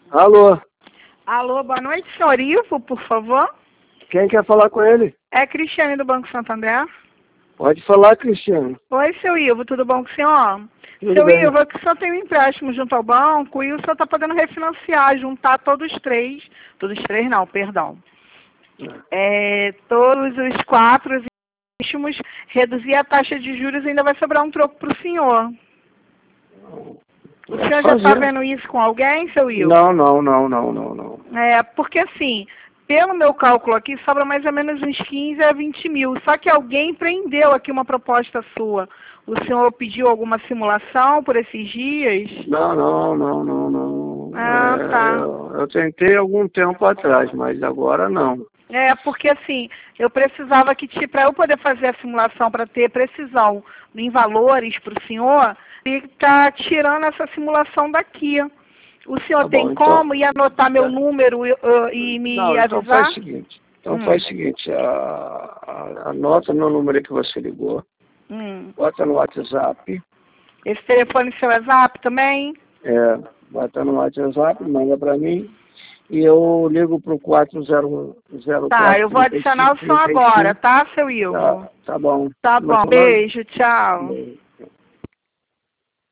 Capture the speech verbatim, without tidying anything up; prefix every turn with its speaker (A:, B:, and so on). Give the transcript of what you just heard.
A: Alô?
B: Alô, boa noite, senhor Ivo, por favor.
A: Quem quer falar com ele?
B: É Cristiane do Banco Santander.
A: Pode falar, Cristiano.
B: Oi, seu Ivo, tudo bom com o senhor?
A: Tudo
B: seu
A: bem.
B: Ivo, é que o senhor tem um empréstimo junto ao banco e o senhor está podendo refinanciar, juntar todos os três, todos os três não, perdão. É, todos os quatro empréstimos, reduzir a taxa de juros e ainda vai sobrar um troco para o senhor. O senhor já está vendo isso com alguém, seu Ivo?
A: Não, não, não, não, não, não.
B: É, porque assim, pelo meu cálculo aqui, sobra mais ou menos uns quinze a vinte mil. Só que alguém prendeu aqui uma proposta sua. O senhor pediu alguma simulação por esses dias?
A: Não, não, não, não, não.
B: Ah,
A: É,
B: tá.
A: eu, eu tentei algum tempo atrás, mas agora não.
B: É, porque assim, eu precisava que, para eu poder fazer a simulação, para ter precisão em valores para o senhor, e tá tirando essa simulação daqui. O senhor
A: Tá
B: tem
A: bom, então-
B: como ir anotar meu número e, uh, e me
A: Não, então
B: avisar?
A: faz o seguinte. Então
B: Hum.
A: faz o seguinte, a, a, anota meu número que você ligou,
B: Hum.
A: bota no WhatsApp,
B: Esse telefone seu é zap também?
A: é, bota no WhatsApp, manda pra mim, e eu ligo pro quatro zero zero
B: Tá,
A: quatro
B: eu vou adicionar o senhor
A: trinta e cinco.
B: agora, tá, seu Ivo?
A: Tá, tá bom.
B: Tá
A: Como é
B: bom,
A: seu nome?
B: beijo, tchau.
A: Beijo.